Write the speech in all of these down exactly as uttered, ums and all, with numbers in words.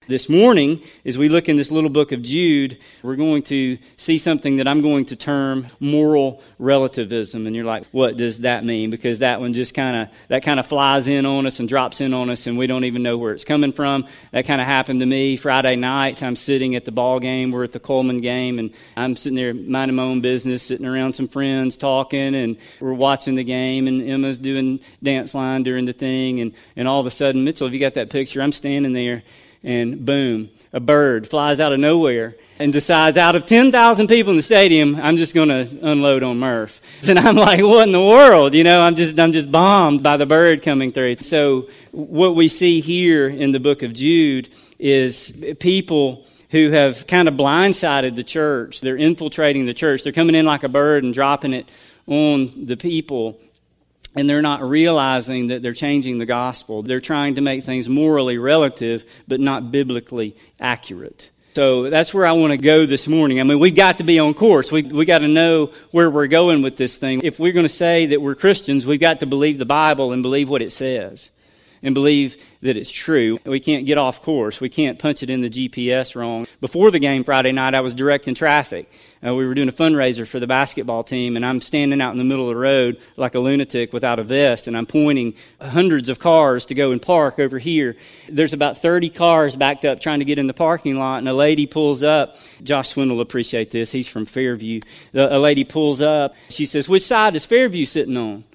This morning, as we look in this little book of Jude, we're going to see something that I'm going to term moral relativism. And you're like, what does that mean? Because that one just kind of, that kind of flies in on us and drops in on us, and we don't even know where it's coming from. That kind of happened to me Friday night. I'm sitting at the ball game. We're at the Coleman game, and I'm sitting there minding my own business, sitting around some friends talking, and we're watching the game, and Emma's doing dance line during the thing, and, and all of a sudden, Mitchell, if you got that picture, I'm standing there, and boom, a bird flies out of nowhere and decides out of ten thousand people in the stadium, I'm just going to unload on Murph. And I'm like, what in the world? You know, I'm just I'm just bombed by the bird coming through. So what we see here in the book of Jude is people who have kind of blindsided the church. They're infiltrating the church. They're coming in like a bird and dropping it on the people. And they're not realizing that they're changing the gospel. They're trying to make things morally relative, but not biblically accurate. So that's where I want to go this morning. I mean, we've got to be on course. We we got to know where we're going with this thing. If we're going to say that we're Christians, we've got to believe the Bible and believe what it says and believe that it's true. We can't get off course. We can't punch it in the G P S wrong. Before the game Friday night, I was directing traffic. Uh, we were doing a fundraiser for the basketball team, and I'm standing out in the middle of the road like a lunatic without a vest, and I'm pointing hundreds of cars to go and park over here. There's about thirty cars backed up trying to get in the parking lot, and a lady pulls up. Josh Swin will appreciate this. He's from Fairview. The, a lady pulls up. She says, "Which side is Fairview sitting on?"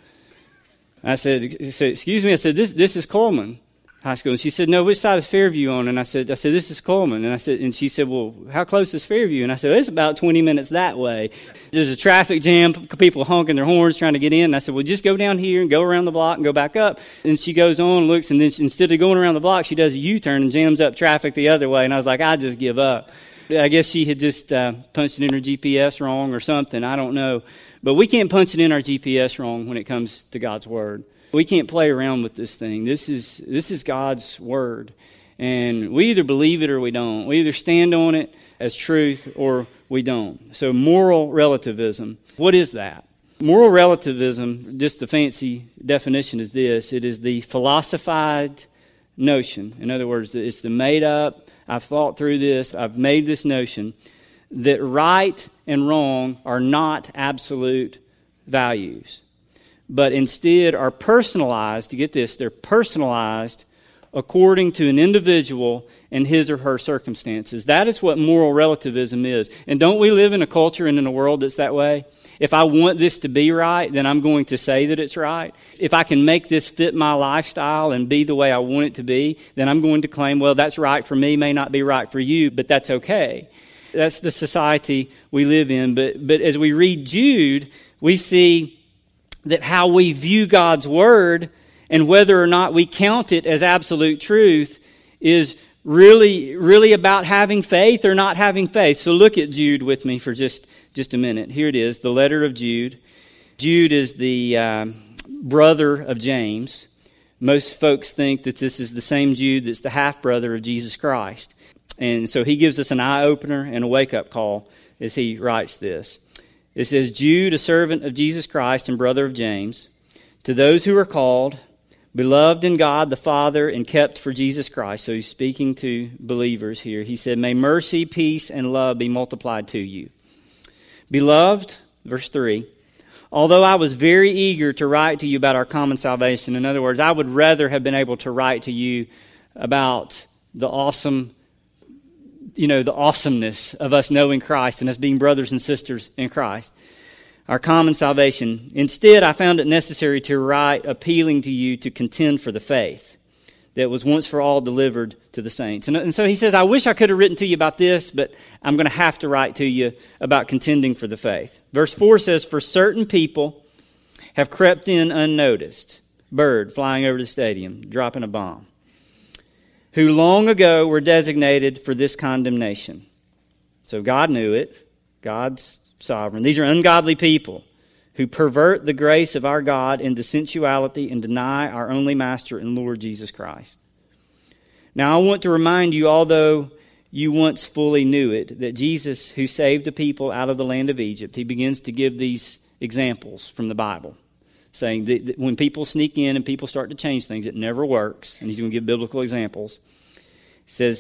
I said, excuse me, I said, this this is Coleman High School. And she said, no, which side is Fairview on? And I said, I said, this is Coleman. And I said, and she said, well, how close is Fairview? And I said, it's about twenty minutes that way. There's a traffic jam, people honking their horns trying to get in. And I said, well, just go down here and go around the block and go back up. And she goes on, looks, and then she, instead of going around the block, she does a U-turn and jams up traffic the other way. And I was like, I just give up. I guess she had just uh, punched it in her G P S wrong or something. I don't know. But we can't punch it in our G P S wrong when it comes to God's Word. We can't play around with this thing. This is this is God's Word. And we either believe it or we don't. We either stand on it as truth or we don't. So moral relativism, what is that? Moral relativism, just the fancy definition is this. It is the philosophized notion. In other words, it's the made up, I've thought through this, I've made this notion that right and wrong are not absolute values, but instead are personalized, to get this, they're personalized according to an individual and his or her circumstances. That is what moral relativism is. And don't we live in a culture and in a world that's that way? If I want this to be right, then I'm going to say that it's right. If I can make this fit my lifestyle and be the way I want it to be, then I'm going to claim, well, that's right for me, may not be right for you, but that's okay. That's the society we live in. But but as we read Jude, we see that how we view God's Word and whether or not we count it as absolute truth is really, really about having faith or not having faith. So look at Jude with me for just, just a minute. Here it is, the letter of Jude. Jude is the uh, brother of James. Most folks think that this is the same Jude that's the half-brother of Jesus Christ. And so he gives us an eye-opener and a wake-up call as he writes this. It says, Jude, a servant of Jesus Christ and brother of James, to those who are called, beloved in God the Father and kept for Jesus Christ. So he's speaking to believers here. He said, may mercy, peace, and love be multiplied to you. Beloved, verse three, although I was very eager to write to you about our common salvation, in other words, I would rather have been able to write to you about the awesome, you know, the awesomeness of us knowing Christ and us being brothers and sisters in Christ, our common salvation. Instead, I found it necessary to write appealing to you to contend for the faith that was once for all delivered to the saints. And, and so he says, I wish I could have written to you about this, but I'm going to have to write to you about contending for the faith. Verse four says, for certain people have crept in unnoticed, bird flying over the stadium, dropping a bomb, who long ago were designated for this condemnation. So God knew it. God's sovereign. These are ungodly people who pervert the grace of our God into sensuality and deny our only Master and Lord Jesus Christ. Now I want to remind you, although you once fully knew it, that Jesus, who saved the people out of the land of Egypt, he begins to give these examples from the Bible, saying that, that when people sneak in and people start to change things, it never works, and he's going to give biblical examples. He says,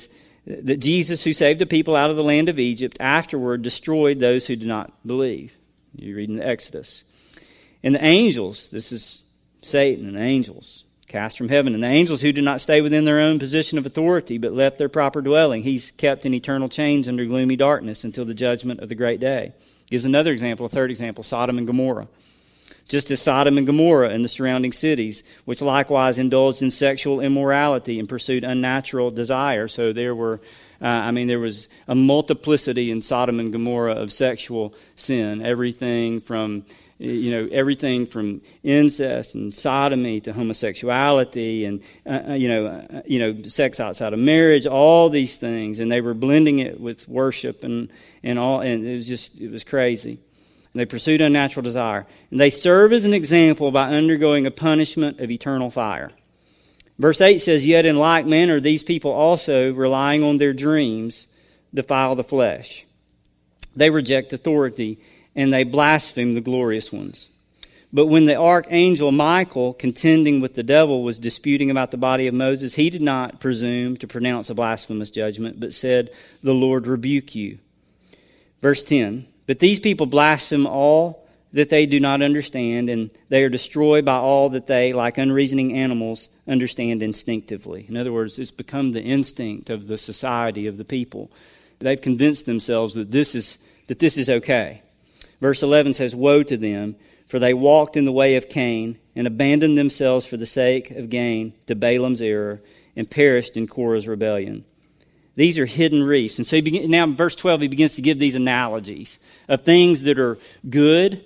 that Jesus, who saved the people out of the land of Egypt, afterward destroyed those who did not believe. You read in the Exodus. And the angels, this is Satan and the angels, cast from heaven. And the angels who did not stay within their own position of authority, but left their proper dwelling, he's kept in eternal chains under gloomy darkness until the judgment of the great day. Gives another example, a third example, Sodom and Gomorrah. Just as Sodom and Gomorrah and the surrounding cities, which likewise indulged in sexual immorality and pursued unnatural desire. So there were, uh, I mean, there was a multiplicity in Sodom and Gomorrah of sexual sin. Everything from, you know, everything from incest and sodomy to homosexuality and, uh, you know, uh, you know, sex outside of marriage, all these things. And they were blending it with worship and, and all, and it was just, it was crazy. They pursued unnatural desire. And they serve as an example by undergoing a punishment of eternal fire. Verse eight says, yet in like manner these people also, relying on their dreams, defile the flesh. They reject authority, and they blaspheme the glorious ones. But when the archangel Michael, contending with the devil, was disputing about the body of Moses, he did not presume to pronounce a blasphemous judgment, but said, the Lord rebuke you. Verse ten, but these people blaspheme all that they do not understand, and they are destroyed by all that they, like unreasoning animals, understand instinctively. In other words, it's become the instinct of the society, of the people. They've convinced themselves that this is that this is okay. Verse eleven says, woe to them, for they walked in the way of Cain, and abandoned themselves for the sake of gain to Balaam's error, and perished in Korah's rebellion. These are hidden reefs. And so he begin, now in verse twelve, he begins to give these analogies of things that are good,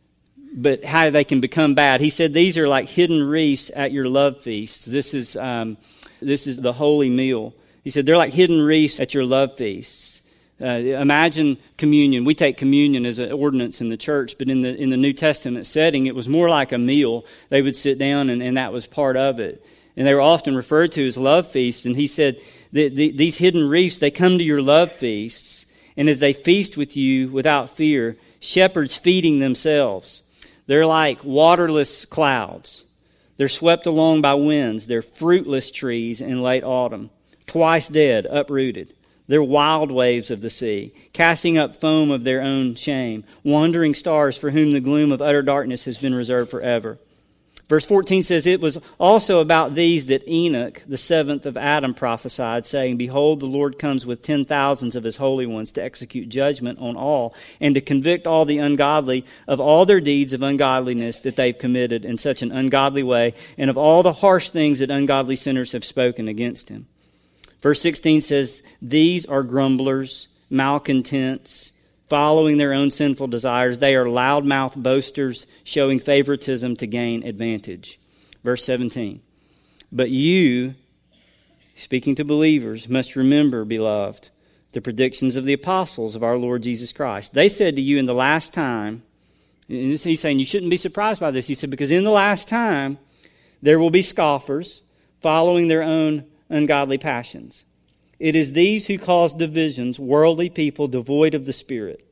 but how they can become bad. He said these are like hidden reefs at your love feasts. This is, um, this is the holy meal. He said they're like hidden reefs at your love feasts. Uh, imagine communion. We take communion as an ordinance in the church, but in the in the New Testament setting, it was more like a meal. They would sit down, and, and that was part of it. And they were often referred to as love feasts. And he said, the, the, these hidden reefs, they come to your love feasts. And as they feast with you without fear, shepherds feeding themselves. They're like waterless clouds. They're swept along by winds. They're fruitless trees in late autumn. Twice dead, uprooted. They're wild waves of the sea, casting up foam of their own shame. Wandering stars for whom the gloom of utter darkness has been reserved forever. Verse fourteen says, it was also about these that Enoch, the seventh of Adam, prophesied, saying, behold, the Lord comes with ten thousands of his holy ones to execute judgment on all, and to convict all the ungodly of all their deeds of ungodliness that they've committed in such an ungodly way, and of all the harsh things that ungodly sinners have spoken against him. Verse sixteen says, these are grumblers, malcontents, following their own sinful desires. They are loudmouth boasters, showing favoritism to gain advantage. Verse seventeen. But you, speaking to believers, must remember, beloved, the predictions of the apostles of our Lord Jesus Christ. They said to you in the last time, and he's saying you shouldn't be surprised by this. He said, because in the last time there will be scoffers, following their own ungodly passions. It is these who cause divisions, worldly people devoid of the Spirit.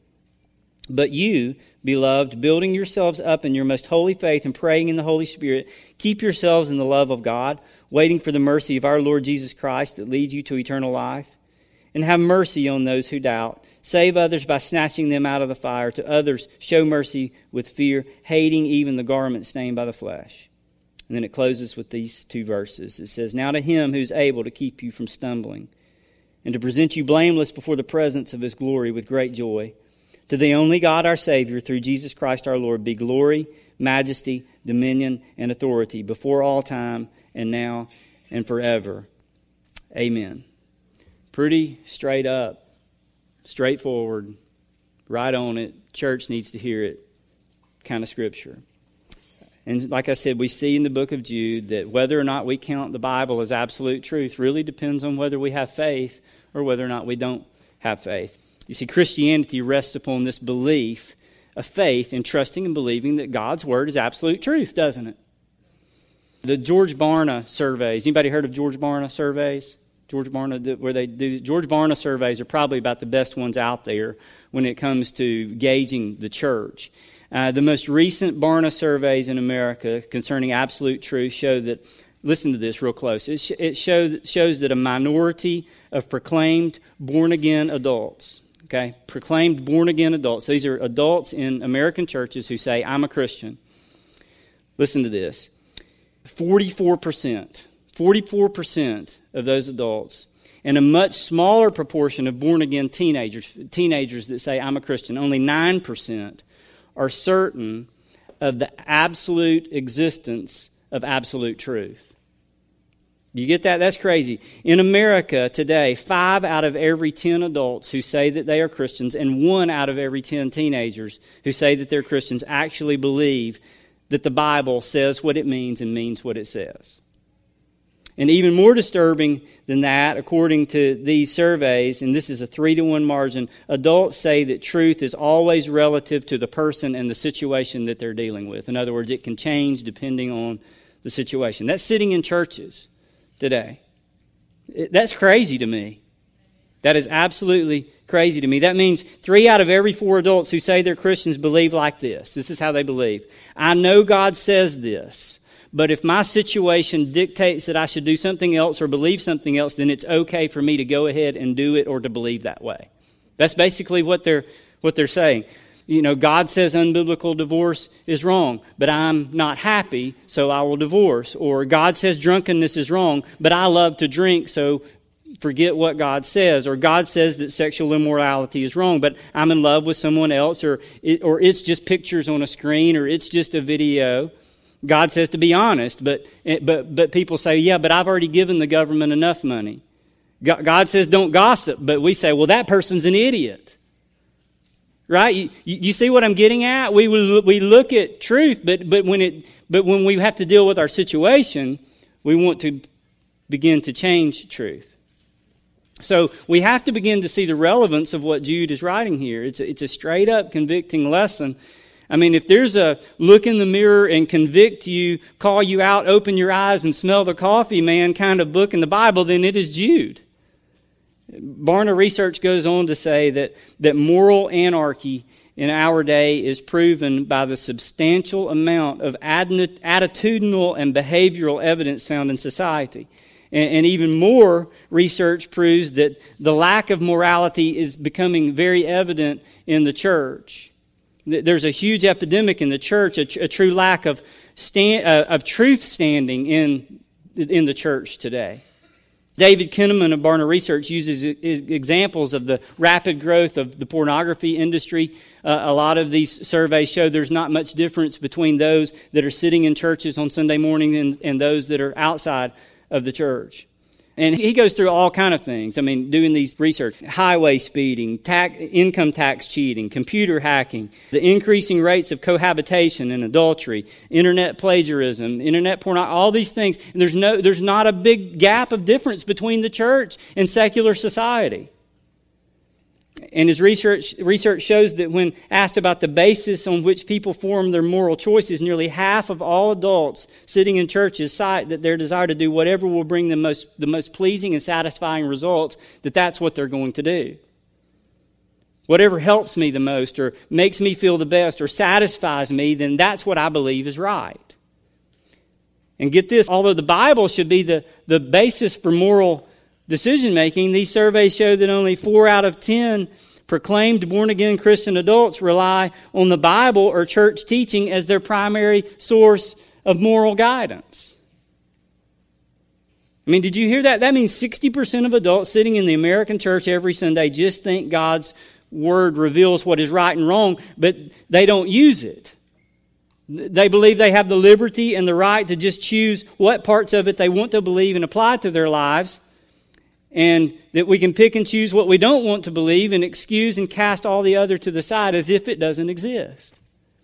But you, beloved, building yourselves up in your most holy faith and praying in the Holy Spirit, keep yourselves in the love of God, waiting for the mercy of our Lord Jesus Christ that leads you to eternal life. And have mercy on those who doubt. Save others by snatching them out of the fire. To others, show mercy with fear, hating even the garment stained by the flesh. And then it closes with these two verses. It says, now to him who's able to keep you from stumbling, and to present you blameless before the presence of his glory with great joy. To the only God our Savior, through Jesus Christ our Lord, be glory, majesty, dominion, and authority before all time, and now, and forever. Amen. Pretty straight up, straightforward, right on it. Church needs to hear it kind of scripture. And like I said, we see in the book of Jude that whether or not we count the Bible as absolute truth really depends on whether we have faith or whether or not we don't have faith. You see, Christianity rests upon this belief of faith in trusting and believing that God's Word is absolute truth, doesn't it? The George Barna surveys. Anybody heard of George Barna surveys? George Barna, where they do George Barna surveys are probably about the best ones out there when it comes to gauging the church. Uh, the most recent Barna surveys in America concerning absolute truth show that listen to this real close. It, sh- it show, shows that a minority of proclaimed born-again adults, okay, proclaimed born-again adults, these are adults in American churches who say, I'm a Christian. Listen to this. forty-four percent, forty-four percent of those adults, and a much smaller proportion of born-again teenagers, teenagers that say, I'm a Christian, only nine percent are certain of the absolute existence of absolute truth. You get that? That's crazy. In America today, five out of every ten adults who say that they are Christians and one out of every ten teenagers who say that they're Christians actually believe that the Bible says what it means and means what it says. And even more disturbing than that, according to these surveys, and this is a three to one margin, adults say that truth is always relative to the person and the situation that they're dealing with. In other words, it can change depending on the situation. That's sitting in churches today. It, that's crazy to me. That is absolutely crazy to me. That means three out of every four adults who say they're Christians believe like this. This is how they believe. I know God says this, but if my situation dictates that I should do something else or believe something else, then it's okay for me to go ahead and do it or to believe that way. That's basically what they're what they're saying. You know, God says unbiblical divorce is wrong, but I'm not happy, so I will divorce. Or God says drunkenness is wrong, but I love to drink, so forget what God says. Or God says that sexual immorality is wrong, but I'm in love with someone else, or it, or it's just pictures on a screen, or it's just a video. God says to be honest, but but but people say, yeah, but I've already given the government enough money. God says don't gossip, but we say, well, that person's an idiot. Right? You, you see what I'm getting at? We we look at truth, but but when it but when we have to deal with our situation, we want to begin to change truth. So we have to begin to see the relevance of what Jude is writing here. It's a, it's a straight up convicting lesson. I mean, if there's a look in the mirror and convict you, call you out, open your eyes and smell the coffee, man, kind of book in the Bible, then it is Jude. Barna Research goes on to say that, that moral anarchy in our day is proven by the substantial amount of attitudinal and behavioral evidence found in society. And, and even more research proves that the lack of morality is becoming very evident in the church. There's a huge epidemic in the church, a, tr- a true lack of stand, uh, of truth standing in in the church today. David Kinnaman of Barna Research uses examples of the rapid growth of the pornography industry. Uh, a lot of these surveys show there's not much difference between those that are sitting in churches on Sunday morning and, and those that are outside of the church. And he goes through all kind of things. I mean, doing these research, highway speeding, tax, income tax cheating, computer hacking, the increasing rates of cohabitation and adultery, internet plagiarism, internet pornography, all these things. And there's no, there's not a big gap of difference between the church and secular society. And his research research shows that when asked about the basis on which people form their moral choices, nearly half of all adults sitting in churches cite that their desire to do whatever will bring them most, the most pleasing and satisfying results, that that's what they're going to do. Whatever helps me the most or makes me feel the best or satisfies me, then that's what I believe is right. And get this, although the Bible should be the, the basis for moral decision-making, these surveys show that only four out of ten proclaimed born-again Christian adults rely on the Bible or church teaching as their primary source of moral guidance. I mean, did you hear that? That means sixty percent of adults sitting in the American church every Sunday just think God's Word reveals what is right and wrong, but they don't use it. They believe they have the liberty and the right to just choose what parts of it they want to believe and apply to their lives, and that we can pick and choose what we don't want to believe and excuse and cast all the other to the side as if it doesn't exist.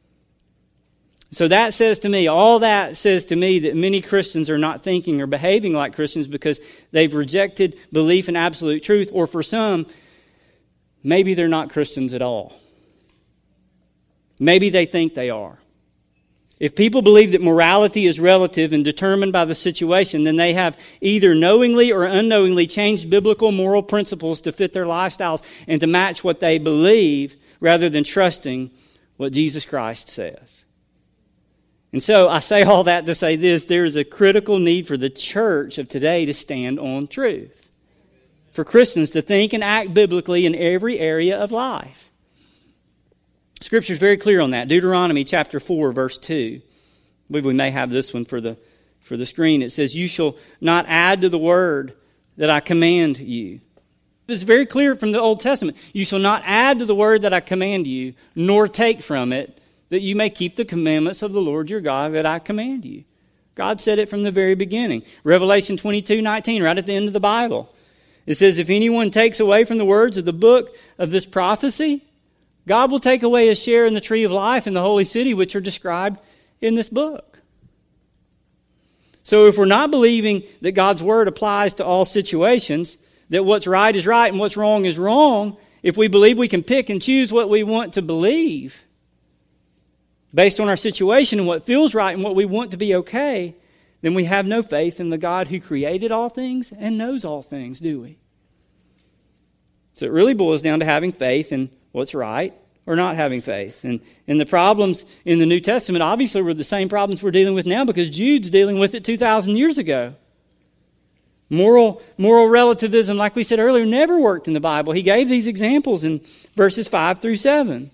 So that says to me, all that says to me that many Christians are not thinking or behaving like Christians because they've rejected belief in absolute truth, or for some, maybe they're not Christians at all. Maybe they think they are. If people believe that morality is relative and determined by the situation, then they have either knowingly or unknowingly changed biblical moral principles to fit their lifestyles and to match what they believe rather than trusting what Jesus Christ says. And so I say all that to say this: there is a critical need for the church of today to stand on truth, for Christians to think and act biblically in every area of life. Scripture is very clear on that. Deuteronomy chapter four, verse two. I believe we may have this one for the for the screen. It says, "You shall not add to the word that I command you." It's very clear from the Old Testament. "You shall not add to the word that I command you, nor take from it, that you may keep the commandments of the Lord your God that I command you." God said it from the very beginning. Revelation twenty-two nineteen, right at the end of the Bible. It says, "If anyone takes away from the words of the book of this prophecy, God will take away his share in the tree of life in the holy city, which are described in this book." So if we're not believing that God's word applies to all situations, that what's right is right and what's wrong is wrong, if we believe we can pick and choose what we want to believe based on our situation and what feels right and what we want to be okay, then we have no faith in the God who created all things and knows all things, do we? So it really boils down to having faith in what's right or not having faith. And, and the problems in the New Testament obviously were the same problems we're dealing with now, because Jude's dealing with it two thousand years ago. Moral, moral relativism, like we said earlier, never worked in the Bible. He gave these examples in verses five through seven.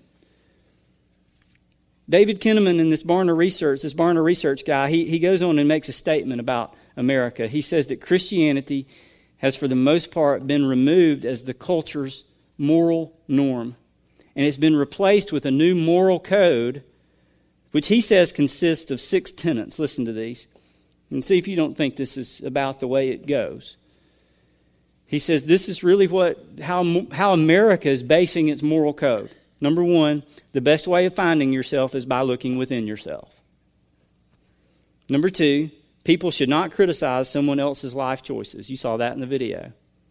David Kinnaman in this Barna Research, this Barna Research guy, he, he goes on and makes a statement about America. He says that Christianity has for the most part been removed as the culture's moral norm. And it's been replaced with a new moral code, which he says consists of six tenets. Listen to these and see if you don't think this is about the way it goes. He says this is really what how, how America is basing its moral code. Number one, the best way of finding yourself is by looking within yourself. Number two, people should not criticize someone else's life choices. You saw that in the video.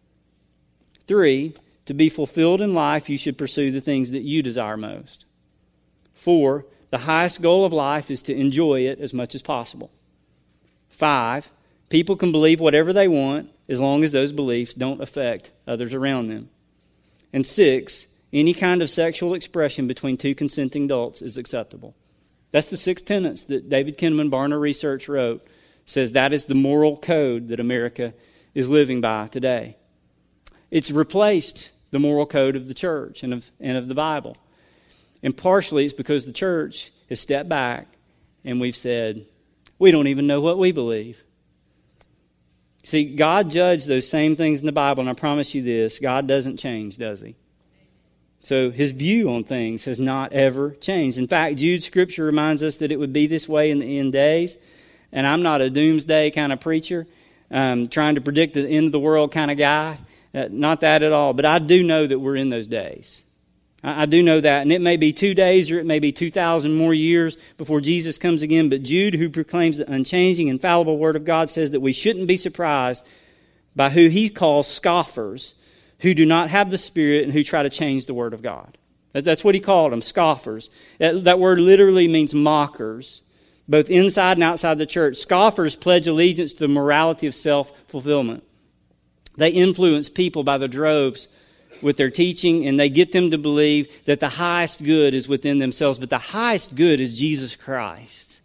Three, to be fulfilled in life, you should pursue the things that you desire most. Four, the highest goal of life is to enjoy it as much as possible. Five, people can believe whatever they want as long as those beliefs don't affect others around them. And six, any kind of sexual expression between two consenting adults is acceptable. That's the six tenets that David Kinnaman, Barna Research, wrote. Says that is the moral code that America is living by today. It's replaced the moral code of the church and of, and of the Bible. And partially it's because the church has stepped back and we've said, we don't even know what we believe. See, God judged those same things in the Bible, and I promise you this, God doesn't change, does he? So his view on things has not ever changed. In fact, Jude's scripture reminds us that it would be this way in the end days. And I'm not a doomsday kind of preacher, um, trying to predict the end of the world kind of guy. Uh, not that at all. But I do know that we're in those days. I, I do know that. And it may be two days or it may be two thousand more years before Jesus comes again. But Jude, who proclaims the unchanging, infallible Word of God, says that we shouldn't be surprised by who he calls scoffers, who do not have the Spirit and who try to change the Word of God. That, that's what he called them, scoffers. That, that word literally means mockers, both inside and outside the church. Scoffers pledge allegiance to the morality of self-fulfillment. They influence people by the droves with their teaching, and they get them to believe that the highest good is within themselves, but the highest good is Jesus Christ.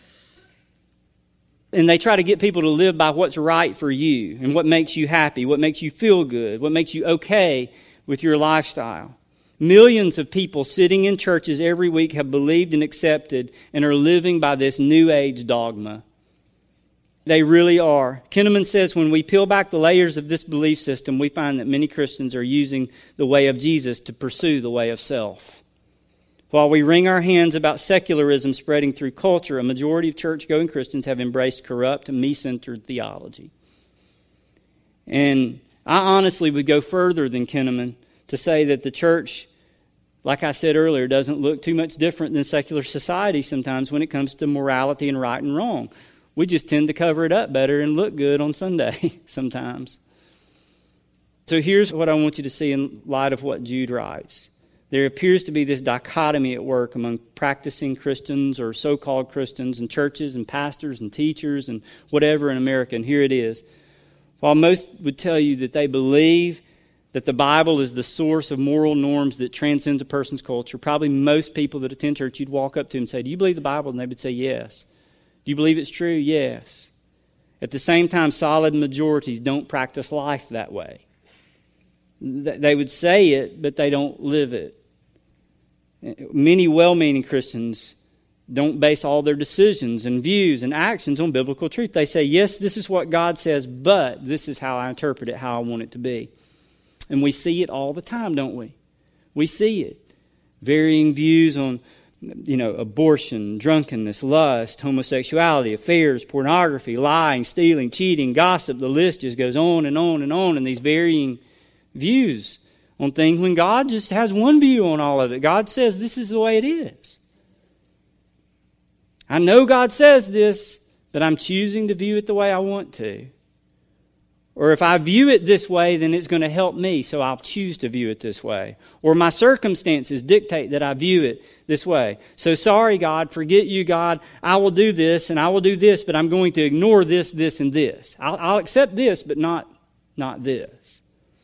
And they try to get people to live by what's right for you and what makes you happy, what makes you feel good, what makes you okay with your lifestyle. Millions of people sitting in churches every week have believed and accepted and are living by this New Age dogma. They really are. Kinnaman says when we peel back the layers of this belief system, we find that many Christians are using the way of Jesus to pursue the way of self. While we wring our hands about secularism spreading through culture, a majority of church-going Christians have embraced corrupt, me-centered theology. And I honestly would go further than Kinnaman to say that the church, like I said earlier, doesn't look too much different than secular society sometimes when it comes to morality and right and wrong. We just tend to cover it up better and look good on Sunday sometimes. So here's what I want you to see in light of what Jude writes. There appears to be this dichotomy at work among practicing Christians or so-called Christians and churches and pastors and teachers and whatever in America. And here it is. While most would tell you that they believe that the Bible is the source of moral norms that transcends a person's culture, probably most people that attend church, you'd walk up to and say, do you believe the Bible? And they would say yes. Do you believe it's true? Yes. At the same time, solid majorities don't practice life that way. They would say it, but they don't live it. Many well-meaning Christians don't base all their decisions and views and actions on biblical truth. They say, yes, this is what God says, but this is how I interpret it, how I want it to be. And we see it all the time, don't we? We see it. Varying views on, you know, abortion, drunkenness, lust, homosexuality, affairs, pornography, lying, stealing, cheating, gossip. The list just goes on and on and on, and these varying views on things when God just has one view on all of it. God says this is the way it is. I know God says this, but I'm choosing to view it the way I want to. Or if I view it this way, then it's going to help me, so I'll choose to view it this way. Or my circumstances dictate that I view it this way. So sorry, God, forget you, God. I will do this and I will do this, but I'm going to ignore this, this, and this. I'll, I'll accept this, but not, not this.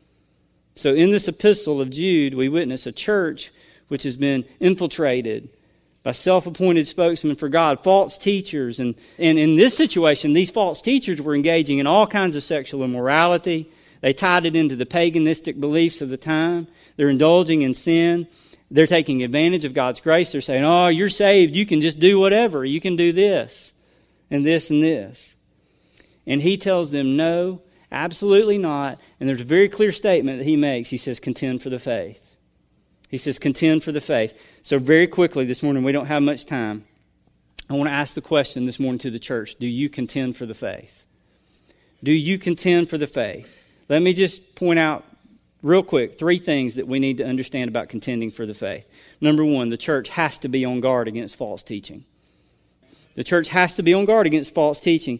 So in this epistle of Jude, we witness a church which has been infiltrated by self-appointed spokesmen for God, false teachers. And, and in this situation, these false teachers were engaging in all kinds of sexual immorality. They tied it into the paganistic beliefs of the time. They're indulging in sin. They're taking advantage of God's grace. They're saying, oh, you're saved. You can just do whatever. You can do this and this and this. And he tells them, no, absolutely not. And there's a very clear statement that he makes. He says, contend for the faith. He says, contend for the faith. So very quickly this morning, we don't have much time. I want to ask the question this morning to the church. Do you contend for the faith? Do you contend for the faith? Let me just point out real quick three things that we need to understand about contending for the faith. Number one, the church has to be on guard against false teaching. The church has to be on guard against false teaching.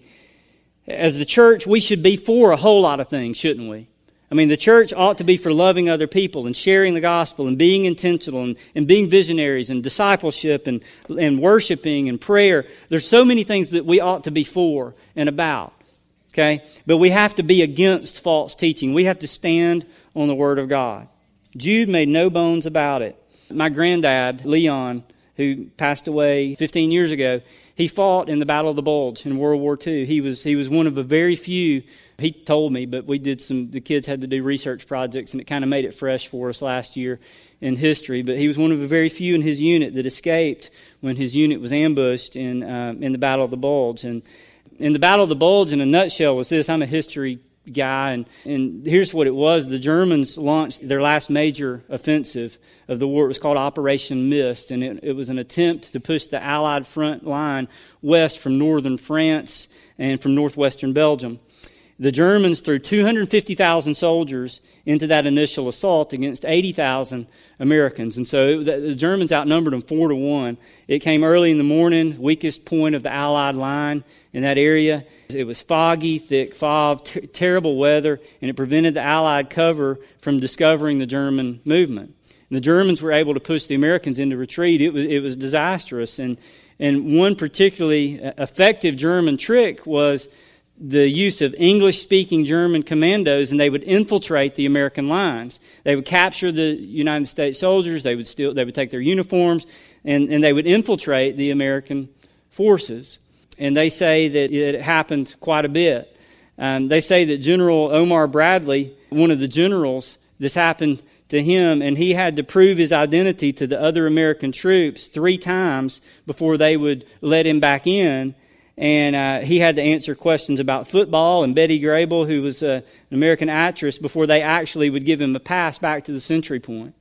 As the church, we should be for a whole lot of things, shouldn't we? I mean, the church ought to be for loving other people and sharing the gospel and being intentional and, and being visionaries and discipleship and, and worshiping and prayer. There's so many things that we ought to be for and about, okay? But we have to be against false teaching. We have to stand on the Word of God. Jude made no bones about it. My granddad, Leon, who passed away fifteen years ago, he fought in the Battle of the Bulge in World War Two. He was he was one of the very few. He told me, but we did some, the kids had to do research projects, and it kind of made it fresh for us last year in history. But he was one of the very few in his unit that escaped when his unit was ambushed in uh, in the Battle of the Bulge. And in the Battle of the Bulge, in a nutshell, was this. I'm a history guy, and, and here's what it was. The Germans launched their last major offensive of the war. It was called Operation Mist, and it, it was an attempt to push the Allied front line west from northern France and from northwestern Belgium. The Germans threw two hundred fifty thousand soldiers into that initial assault against eighty thousand Americans. And so it, the Germans outnumbered them four to one. It came early in the morning, weakest point of the Allied line in that area. It was foggy, thick fog, ter- terrible weather, and it prevented the Allied cover from discovering the German movement. And the Germans were able to push the Americans into retreat. It was, it was disastrous. And, and one particularly effective German trick was the use of English-speaking German commandos, and they would infiltrate the American lines. They would capture the United States soldiers. They would steal, they would take their uniforms, and, and they would infiltrate the American forces. And they say that it happened quite a bit. Um, they say that General Omar Bradley, one of the generals, this happened to him, and he had to prove his identity to the other American troops three times before they would let him back in. And uh, he had to answer questions about football and Betty Grable, who was uh, an American actress, before they actually would give him a pass back to the Century Point.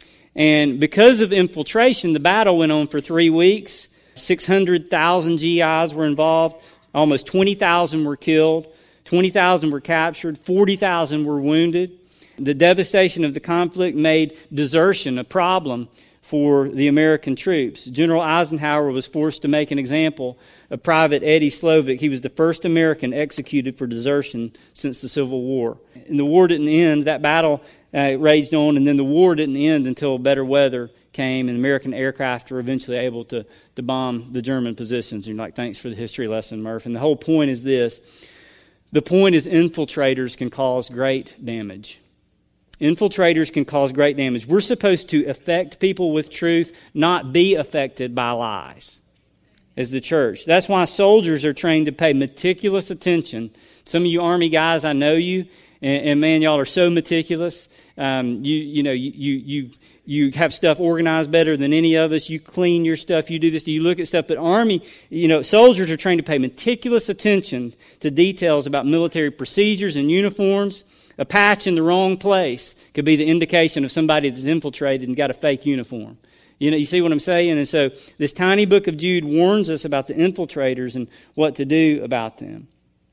And because of infiltration, the battle went on for three weeks. six hundred thousand G Is were involved. Almost twenty thousand were killed. twenty thousand were captured. forty thousand were wounded. The devastation of the conflict made desertion a problem for the American troops. General Eisenhower was forced to make an example of Private Eddie Slovic. He was the first American executed for desertion since the Civil War. And the war didn't end. That battle uh, raged on, and then the war didn't end until better weather came, and American aircraft were eventually able to, to bomb the German positions. And you're like, thanks for the history lesson, Murph. And the whole point is this. The point is infiltrators can cause great damage. Infiltrators can cause great damage. We're supposed to affect people with truth, not be affected by lies. as the church. That's why soldiers are trained to pay meticulous attention. Some of you Army guys, I know you, and, and man, y'all are so meticulous. Um, you you know you you you you have stuff organized better than any of us. You clean your stuff. You do this. You look at stuff. But Army, you know, soldiers are trained to pay meticulous attention to details about military procedures and uniforms. A patch in the wrong place could be the indication of somebody that's infiltrated and got a fake uniform. You know, you see what I'm saying? And so this tiny book of Jude warns us about the infiltrators and what to do about them.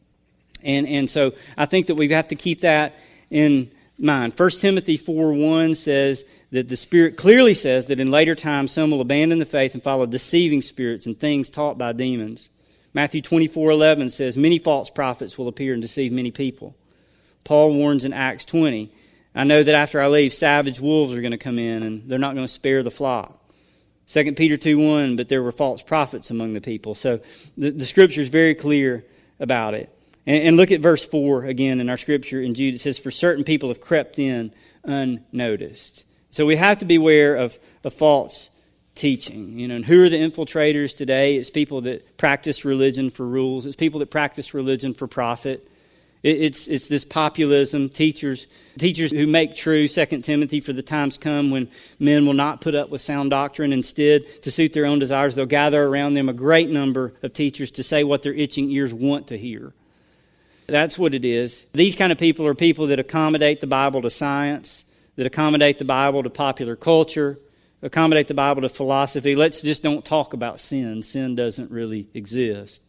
And and so I think that we have to keep that in mind. First Timothy four one says that the Spirit clearly says that in later times some will abandon the faith and follow deceiving spirits and things taught by demons. Matthew twenty-four eleven says many false prophets will appear and deceive many people. Paul warns in Acts twenty, I know that after I leave, savage wolves are going to come in and they're not going to spare the flock. Second Peter two one, but there were false prophets among the people. So the, the Scripture is very clear about it. And, and look at verse four again in our Scripture in Jude. It says, for certain people have crept in unnoticed. So we have to beware of, of false teaching. You know, and who are the infiltrators today? It's people that practice religion for rules. It's people that practice religion for profit. It's it's this populism, teachers teachers who make true, Second Timothy, for the times come when men will not put up with sound doctrine. Instead, to suit their own desires, they'll gather around them a great number of teachers to say what their itching ears want to hear. That's what it is. These kind of people are people that accommodate the Bible to science, that accommodate the Bible to popular culture, accommodate the Bible to philosophy. Let's just don't talk about sin. Sin doesn't really exist.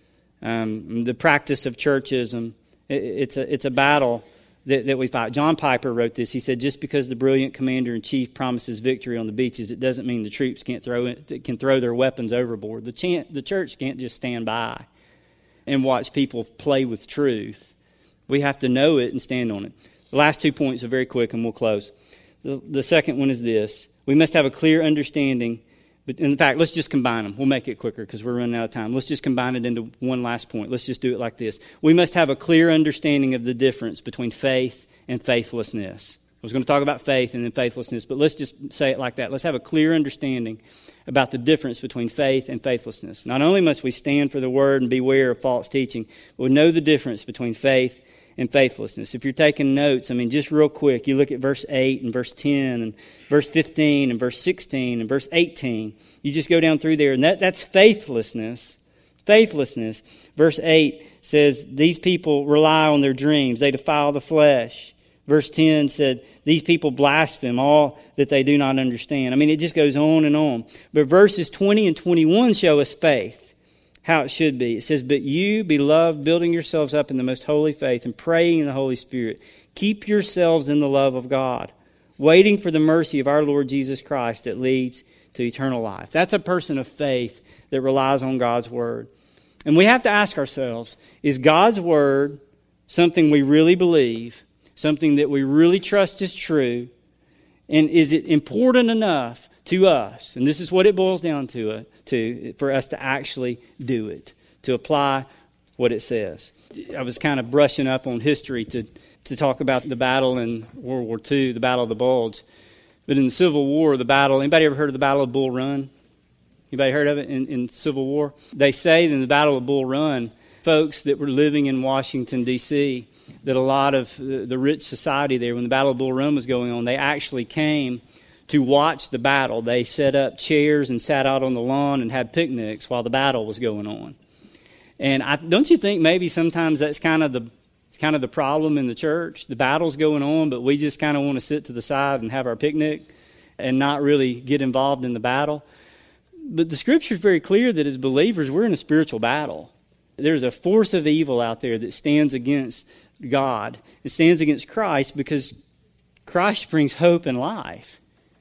Um, the practice of churchism. It's a it's a battle that, that we fight. John Piper wrote this. He said, just because the brilliant commander-in-chief promises victory on the beaches, it doesn't mean the troops can't throw it, can throw their weapons overboard. The, chant, the church can't just stand by and watch people play with truth. We have to know it and stand on it. The last two points are very quick and we'll close. The, the second one is this. We must have a clear understanding. But in fact, let's just combine them. We'll make it quicker because we're running out of time. Let's just combine it into one last point. Let's just do it like this. We must have a clear understanding of the difference between faith and faithlessness. I was going to talk about faith and then faithlessness, but let's just say it like that. Let's have a clear understanding about the difference between faith and faithlessness. Not only must we stand for the Word and beware of false teaching, but we know the difference between faith and faithlessness. If you're taking notes, I mean, just real quick, you look at verse eight and verse ten and verse fifteen and verse sixteen and verse eighteen. You just go down through there, and that, that's faithlessness. Faithlessness. Verse eight says, these people rely on their dreams. They defile the flesh. Verse ten said, these people blaspheme all that they do not understand. I mean, it just goes on and on. But verses twenty and twenty-one show us faith. How it should be. It says, but you, beloved, building yourselves up in the most holy faith and praying in the Holy Spirit, keep yourselves in the love of God, waiting for the mercy of our Lord Jesus Christ that leads to eternal life. That's a person of faith that relies on God's Word. And we have to ask ourselves, is God's Word something we really believe, something that we really trust is true, and is it important enough to us, and this is what it boils down to, uh, to for us to actually do it, to apply what it says. I was kind of brushing up on history to, to talk about the battle in World War Two, the Battle of the Bulge. But in the Civil War, the battle, anybody ever heard of the Battle of Bull Run? Anybody heard of it in, in Civil War? They say in the Battle of Bull Run, folks that were living in Washington, D C, that a lot of the, the rich society there, when the Battle of Bull Run was going on, they actually came to watch the battle. They set up chairs and sat out on the lawn and had picnics while the battle was going on. And I, don't you think maybe sometimes that's kind of the kind of the problem in the church? The battle's going on, but we just kind of want to sit to the side and have our picnic and not really get involved in the battle. But the Scripture is very clear that as believers, we're in a spiritual battle. There's a force of evil out there that stands against God. It stands against Christ because Christ brings hope and life.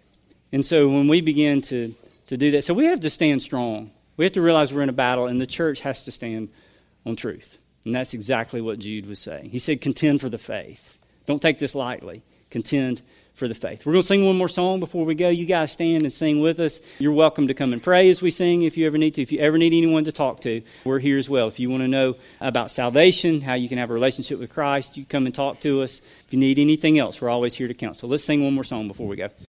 And so when we begin to, to do that, so we have to stand strong. We have to realize we're in a battle, and the church has to stand on truth. And that's exactly what Jude was saying. He said, contend for the faith. Don't take this lightly. Contend for the faith. We're going to sing one more song before we go. You guys stand and sing with us. You're welcome to come and pray as we sing if you ever need to. If you ever need anyone to talk to, we're here as well. If you want to know about salvation, how you can have a relationship with Christ, you come and talk to us. If you need anything else, we're always here to counsel. Let's sing one more song before we go.